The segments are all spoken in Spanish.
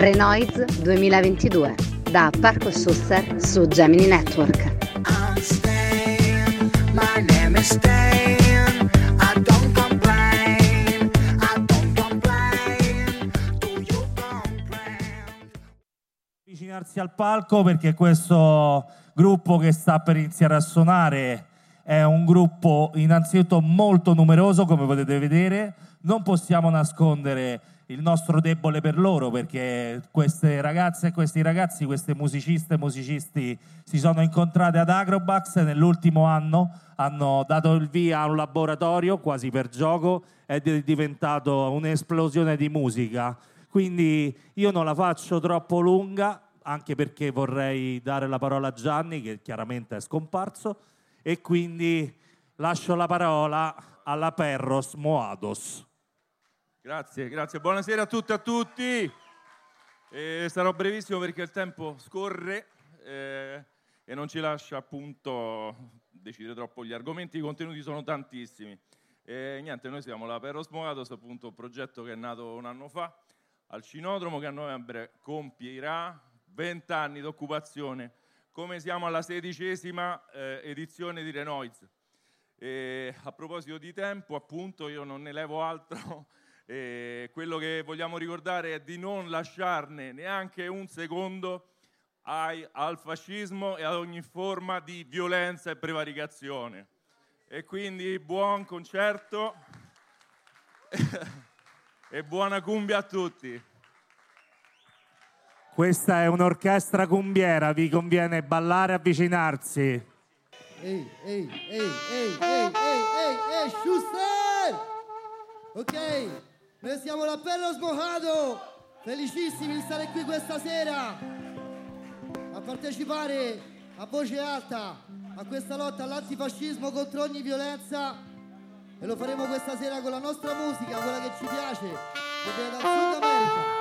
Renoise 2022 da Parco Suster su Gemini Network. Avvicinarsi al palco perché questo gruppo che sta per iniziare a suonare è un gruppo innanzitutto molto numeroso, come potete vedere. Non possiamo nascondere il nostro debole per loro, perché queste ragazze e questi ragazzi, queste musiciste e musicisti si sono incontrati ad Agrobax e nell'ultimo anno hanno dato il via a un laboratorio quasi per gioco ed è diventato un'esplosione di musica. Quindi io non la faccio troppo lunga, anche perché vorrei dare la parola a Gianni, che chiaramente è scomparso, e quindi lascio la parola alla Perros Moados. Grazie, buonasera a tutte e a tutti. Sarò brevissimo perché il tempo scorre e non ci lascia appunto decidere troppo gli argomenti, i contenuti sono tantissimi. Niente, noi siamo la Perros Moados, appunto un progetto che è nato un anno fa al Cinodromo, che a novembre compierà 20 anni d'occupazione. Come siamo alla 16ª edizione di Renoise. A proposito di tempo, appunto, io non ne levo altro. Quello che vogliamo ricordare è di non lasciarne neanche un secondo al fascismo e ad ogni forma di violenza e prevaricazione. E quindi buon concerto e buona cumbia a tutti. Questa è un'orchestra cumbiera, vi conviene ballare e avvicinarsi. Ehi, Schuster! Ok, noi siamo la Perros Moados, felicissimi di stare qui questa sera a partecipare a voce alta a questa lotta all'antifascismo contro ogni violenza, e lo faremo questa sera con la nostra musica, quella che ci piace, che viene dal Sud America.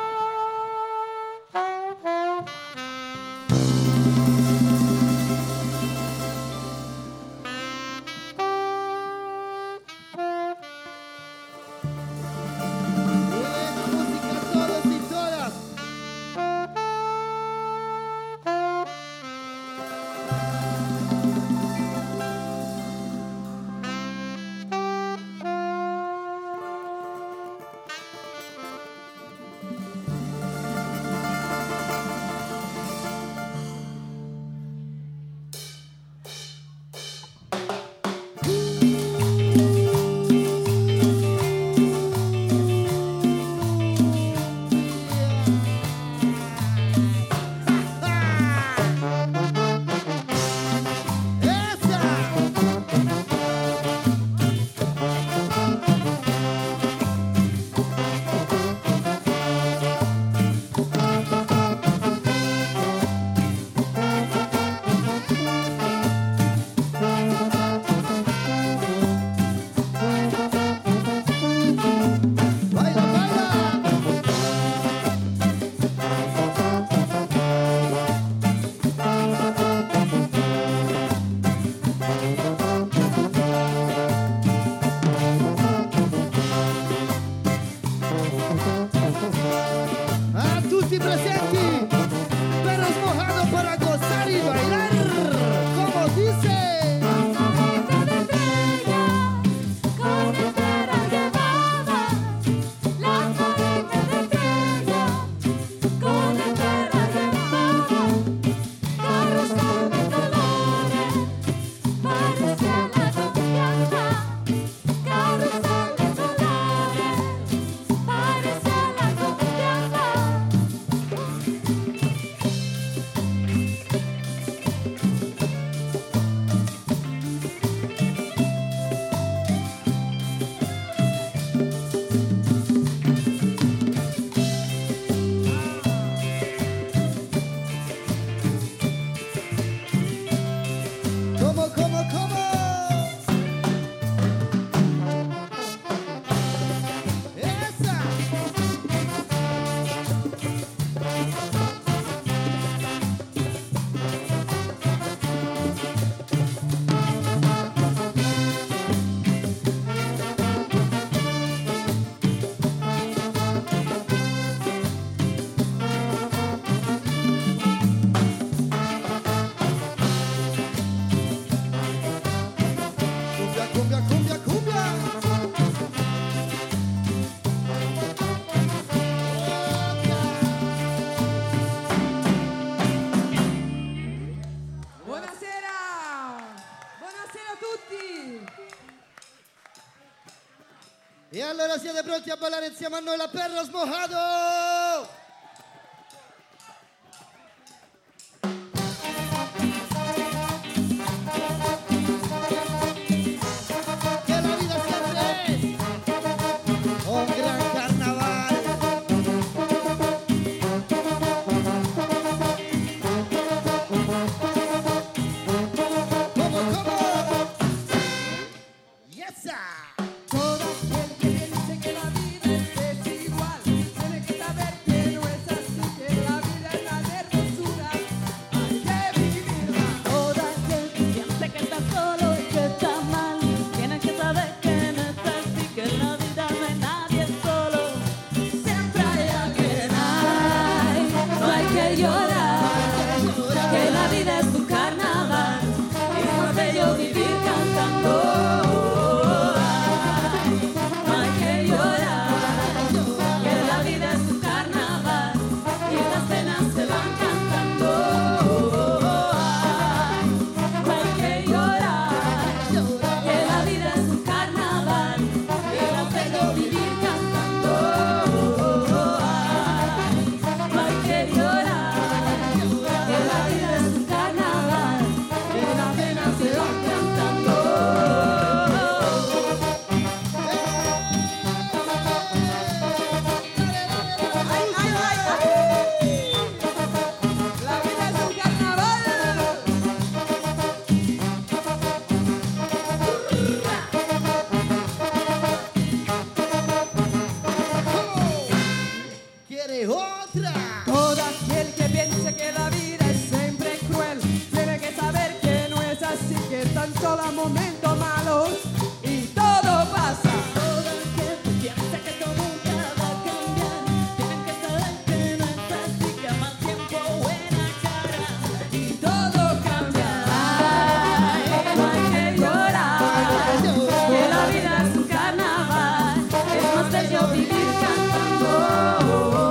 E allora siete pronti a ballare insieme a noi la Perros Mojado? Que la vida siempre es un gran carnaval. ¿Cómo? Yes, sir. Todo aquel que piense que la vida es desigual tiene que saber que no es así, que la vida es una hermosura, hay que vivirla. Todo aquel que piense que está solo y que está mal tiene que saber que no está así, que en la vida no hay nadie solo. Siempre hay alguien, ay, no hay que llorar, que la vida es un carnaval, es más bello vivir cantando. Todo aquel que piense que la vida es siempre cruel tiene que saber que no es así, que tan solo momentos malos y todo pasa. Todo aquel que piensa que todo nunca va a cambiar tiene que saber que no es así, que más tiempo buena cara Y todo cambia. Ay, no hay que llorar, que la vida es un carnaval, es más bello vivir cantando.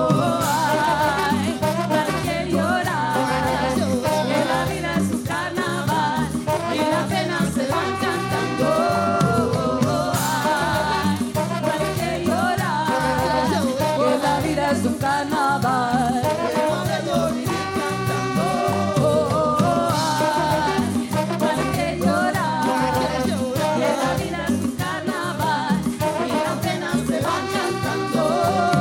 Es un carnaval, yo vivir cantando. No hay que llorar, que la vida es un carnaval y las penas se van cantando.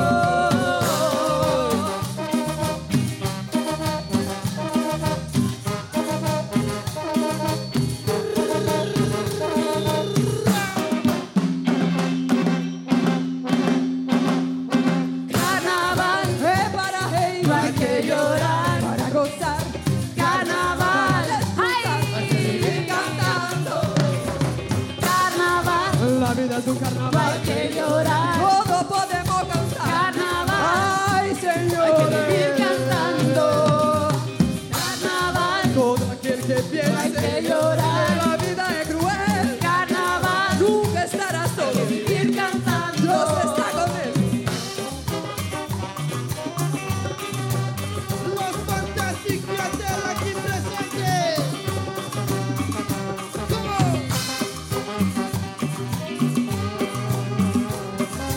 Es un carnaval, hay que llorar. Todos podemos cantar. Carnaval, ay señor, hay que vivir cantando. Carnaval, todo aquel que piense hay que llorar. que la vida es cruel, Carnaval, nunca estará solo, hay que vivir cantando. Dios está con él. Los fantásticos aquí presentes. ¿Cómo?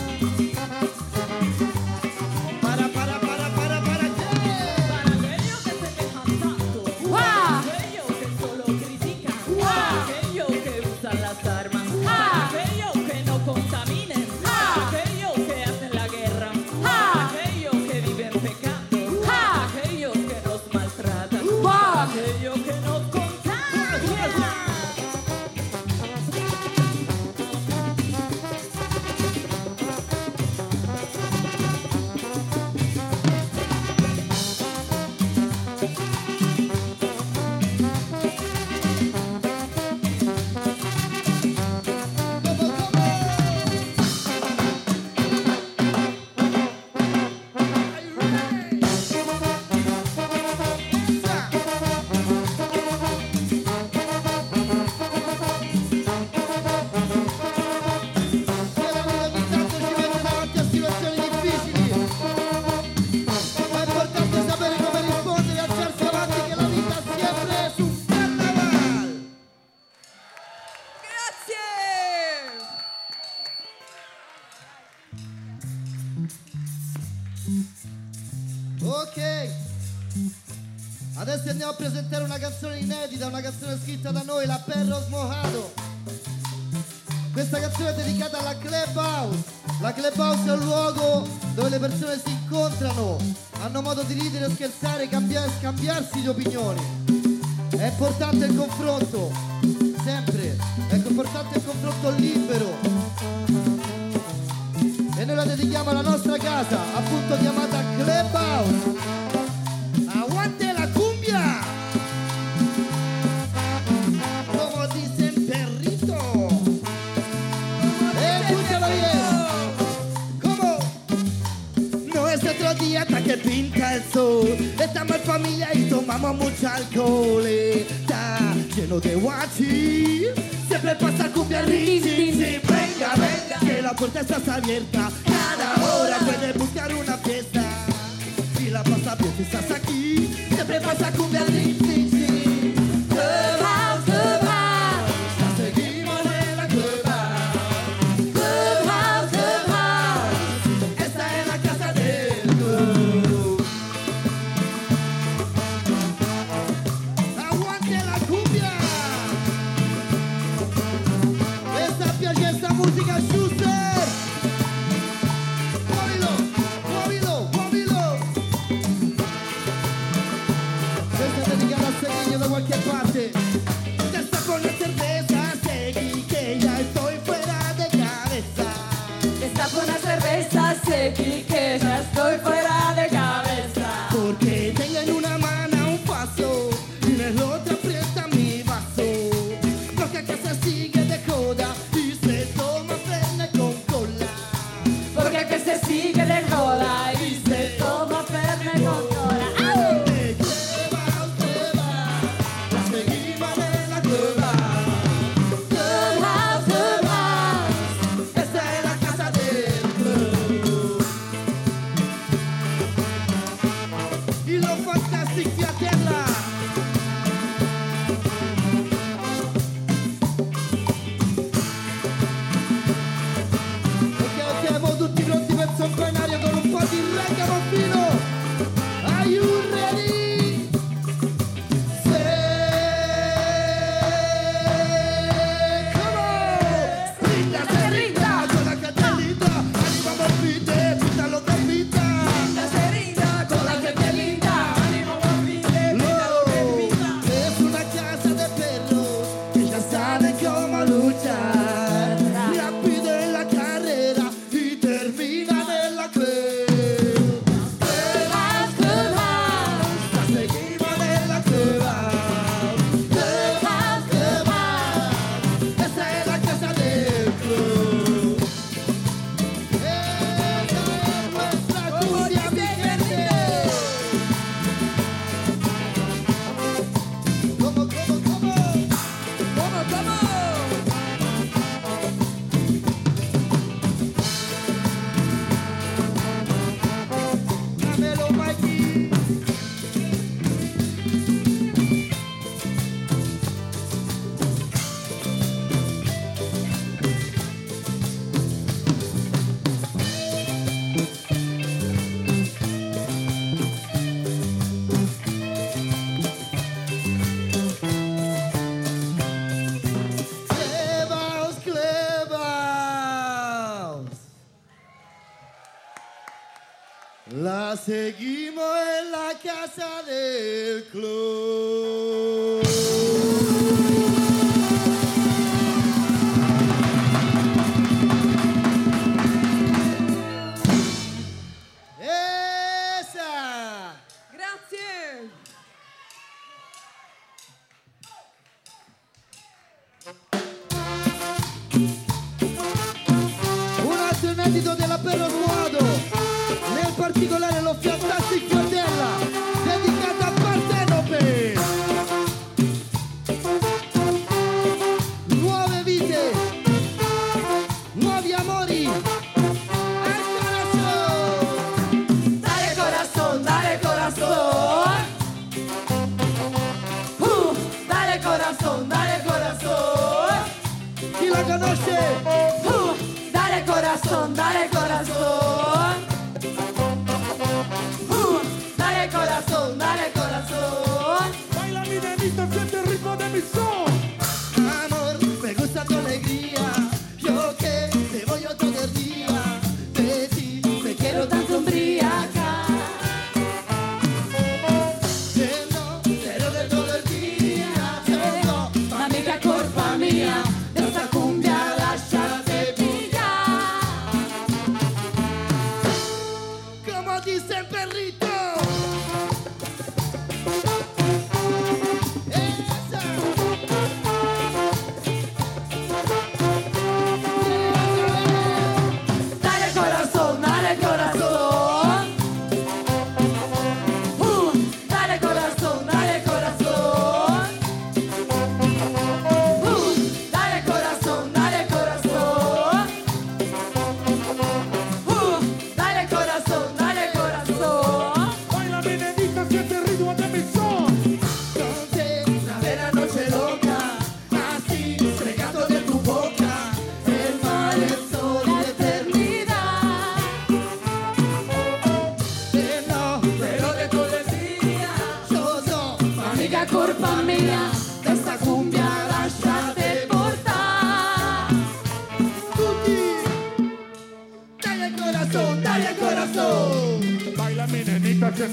Adesso andiamo a presentare una canzone inedita, una canzone scritta da noi, la Perros Mojado. Questa canzone è dedicata alla Club House. La Club House è un luogo dove le persone si incontrano, hanno modo di ridere, scherzare, scambiarsi di opinioni. È importante il confronto, sempre. È importante il confronto libero. E noi la dedichiamo alla nostra casa, appunto chiamata Club House. Aguante la cumbia! Como dicen perrito. Escúchalo bien. ¿Cómo? No es otro día hasta que pinta el sol. Estamos en familia y tomamos mucho alcohol. Está lleno de guachi. Siempre pasa cumbia ritmo. Sí, venga, venga, que la puerta está abierta. Cada hora puedes buscar una fiesta. Si la pasa bien, si estás aquí, siempre pasa cumbia ritmo. Club House, Club House. La seguimos en la Club House. Club House, Club House. Esta es la casa del club. Aguante la cumbia. Esta piace esta música, Schuster. Muovilo, muovilo, muovilo. Questa è dedicata a Seguiño da qualche parte. Testa con la cerveza, Segui, que ya estoy fuera de cabeza. Está con la cerveza, Segui, que ya estoy fuera de cabeza. Porque tengo en una mano un paso y en la otra aprieta mi vaso. Porque acá se sigue de joda y se toma frena con cola. Porque que se sigue de joda y se toma ferme con cola. ¡Au! La seguimos en la cueva. Club House, Club House. Esta es la casa del club. Y lo fantástico a tierra. Ok, siamo tutti pronti per zompare in aria con un po' di reggae bambino. Are you ready? Come on! Brinda, se rinda, con la cartellita. Animamo al beat, pítalo con vita. La serina con la que te linda. Ánimo, mami, No, es una casa de perros que ya saben cómo luchar. Rápido en la carrera y terminan en la club. Club House, Club House. La seguimos en la cueva. Club House, Club House. Esta es la casa del club. Esta es nuestra cumbia, mi gente. ¿Cómo? Dámelo, Mikey. Clubhouse, Clubhouse. La seguimos en la casa del club. Esa. Grazie. Un altro inedito della Perros Mojado, nel particolare lo Fantastic Fratella, dedicata a Partenope. Nuove vite, nuovi amori, al corazón. Dale corazón, dale corazón. Dale corazón, dale corazón. Chi la conosce? Dale corazón, dale corazón. Dale corazón, dale corazón.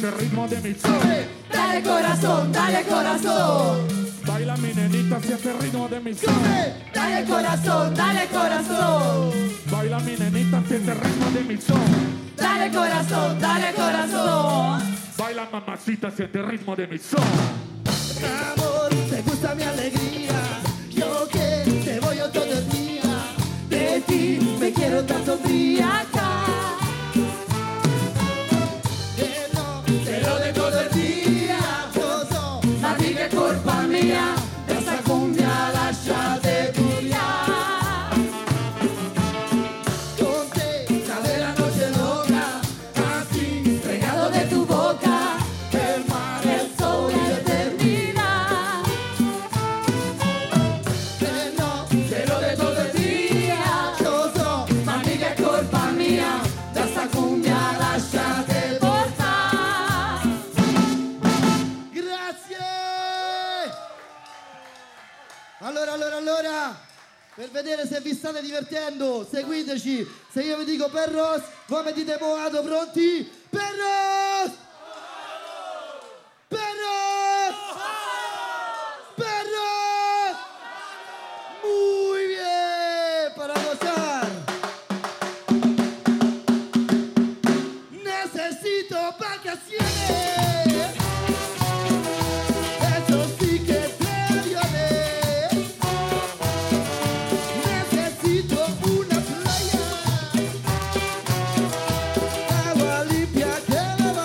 el ritmo de mi son. Dale corazón, dale corazón. Baila mi nenita, siente el ritmo de mi son. Dale corazón, dale corazón. Baila mi nenita, siente el ritmo de mi son. Dale corazón, dale corazón. Baila mamacita, siente el ritmo de mi son. Amor, te gusta mi alegría. Yo que te voy todo el día. De ti me quiero tanto embriagar. Que no Te lo de todo el día. yo so. Ma di che è colpa mia, questa cumbia lasciate via. Con te sale la noche loca. Así, Pregado de tu boca, el mare, el sol y la eternidad. que no Te lo de todo el día, yo so. ma di che è colpa mia, questa cumbia lasciate portare. Grazie! Allora, per vedere se vi state divertendo, seguiteci. Se io vi dico Perros, voi mi dite Moado, pronti? Perros! Perros! Perros! Muy bien, para gozar. Necesito vacaciones. Eso sí que te violé. Necesito una playa, agua limpia que me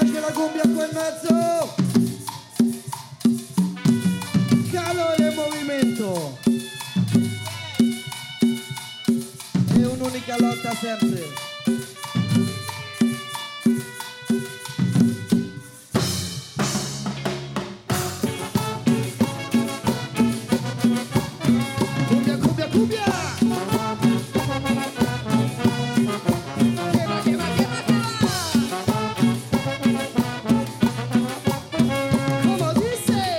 c'è la cumbia qua in mezzo. Calore e movimento. È un'unica lotta sempre. Cumbia, cumbia, cumbia. Quema, quema, quema, quema. Como dice.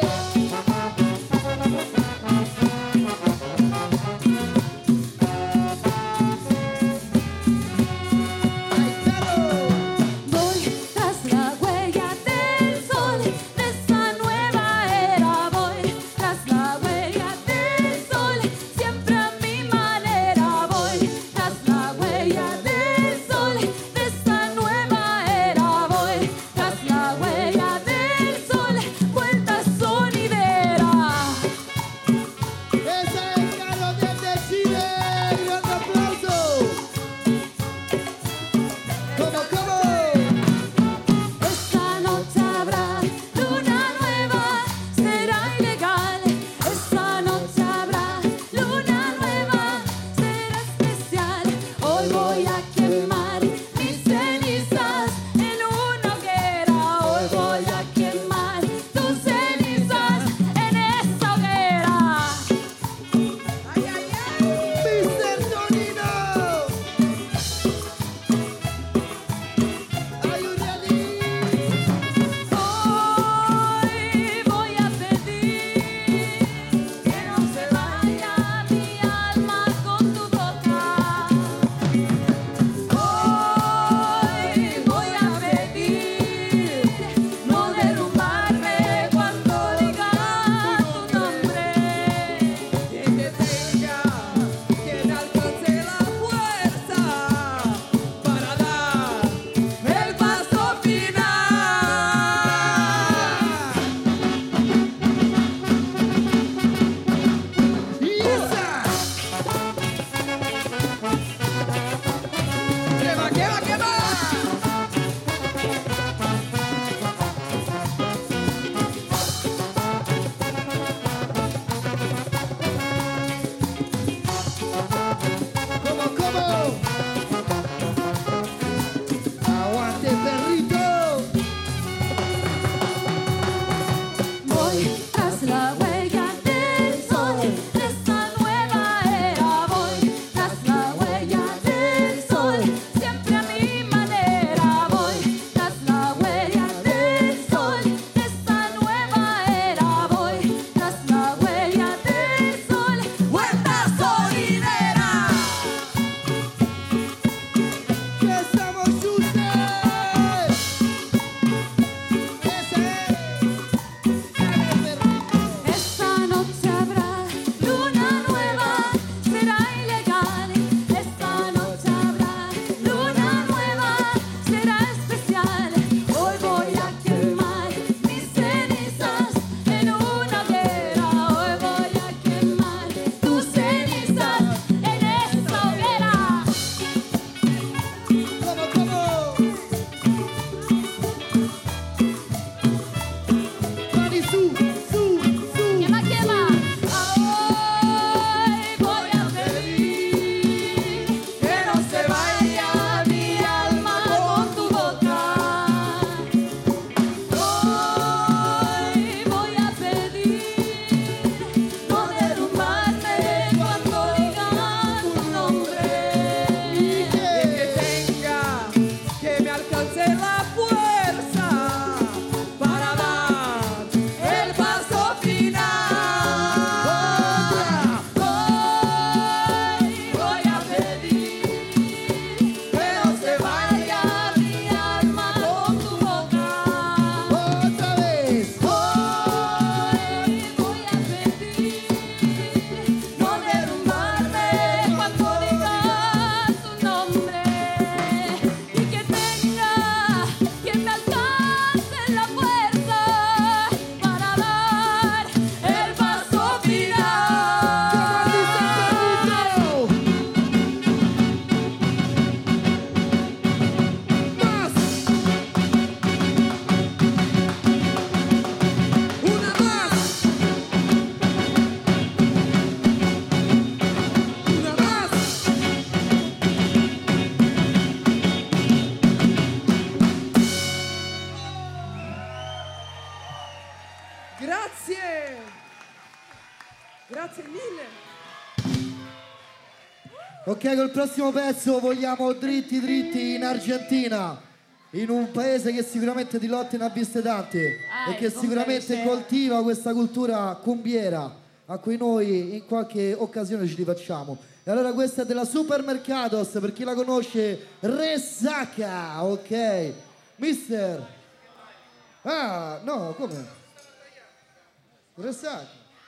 Grazie! Grazie mille! Ok, col prossimo pezzo vogliamo dritti in Argentina, in un paese che sicuramente di lotte ne ha viste tante e che sicuramente coltiva questa cultura cumbiera a cui noi in qualche occasione ci rifacciamo. E allora questa è della Supermercados, per chi la conosce, Resaca, ok? Mister? Ah, no, come? Resaca.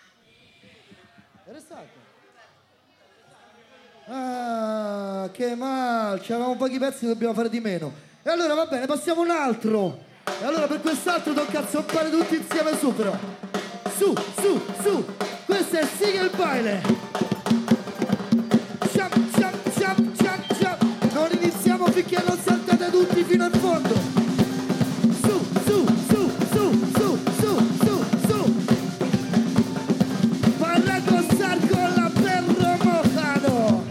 Resaca. Ah, che male, c'avevamo pochi pezzi, dobbiamo fare di meno. E allora va bene, passiamo un altro. E allora per quest'altro tocca zoppare tutti insieme su però. Su, su, su. Questo è Siga il baile. Ciap, ciap, ciap, ciap, ciap. Non iniziamo finché non saltate tutti fino in fondo. Su, su, su, su, su, su, su, su. Para gozar con la perro mojado.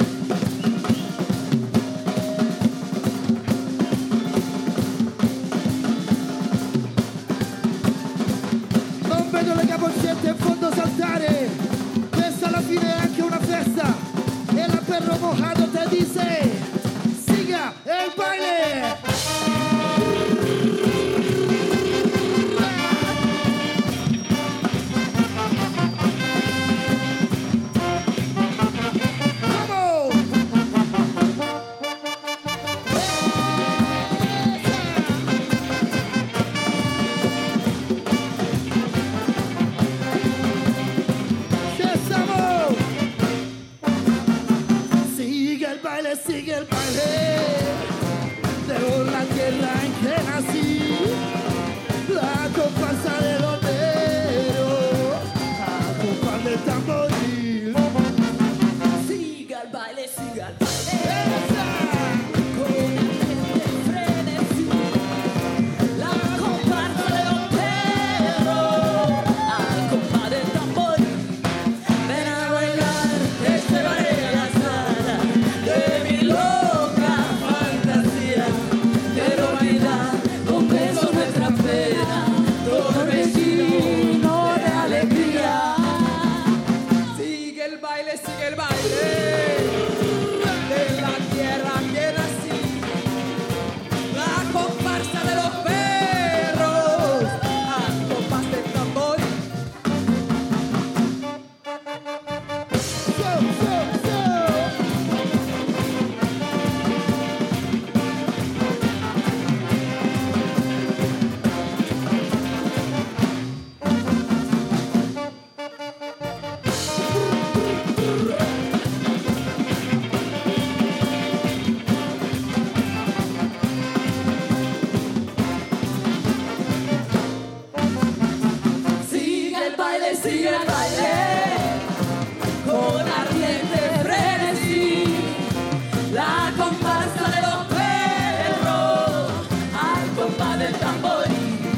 Non vedo le capocette in fondo saltare. Questa alla fine è anche una festa. E la perro mojado te dice siga el baile. Sigue el baile de la tierra en que nací, la comparsa de los negros, a compás del tamboril. Siga el baile, siga el baile. Con el frenesí, la comparsa de los perros, al compás del tamboril. Ven a bailar este baile a la sala de mi loca fantasía. Quiero bailar con besos nuestra pena, torbellino de alegría. Sigue el baile de la tierra que nací, la comparsa de los perros, al compás del tambor. Sigue el baile, con ardiente frenesí, la comparsa de los perros, al compás del tamboril.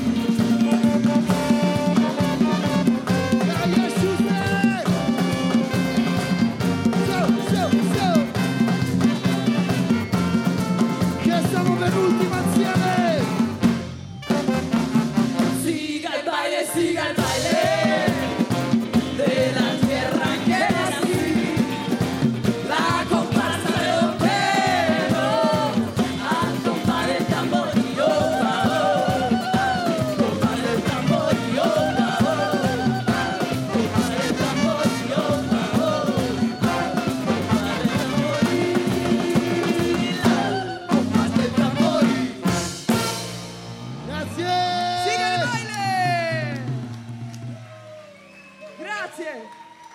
Che siamo per l'ultima insieme. Siga el baile de la tierra que nací, la comparsa de los perros, al compás del tamboril, al compás del tamboril, al compás del tamboril, al compás del tamboril. Grazie. Siga il baile! Grazie!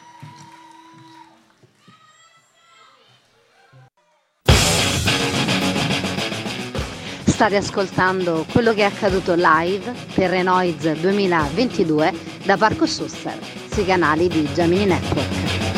State ascoltando quello che è accaduto live per Renoids 2022 da Parco Susser sui canali di Gemini Network.